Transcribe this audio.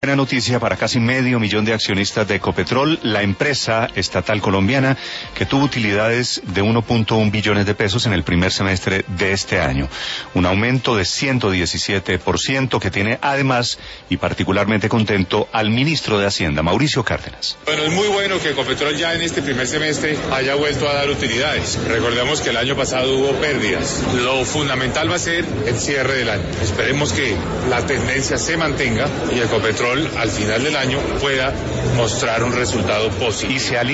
Buena noticia para casi 500.000 de accionistas de Ecopetrol, la empresa estatal colombiana que tuvo utilidades de 1.1 billones de pesos en el primer semestre de este año. Un aumento de 117% que tiene además, y particularmente contento, al ministro de Hacienda, Mauricio Cárdenas. Bueno, es muy bueno que Ecopetrol ya en este primer semestre haya vuelto a dar utilidades. Recordemos que el año pasado hubo pérdidas. Lo fundamental va a ser el cierre del año. Esperemos que la tendencia se mantenga y Ecopetrol al final del año pueda mostrar un resultado positivo.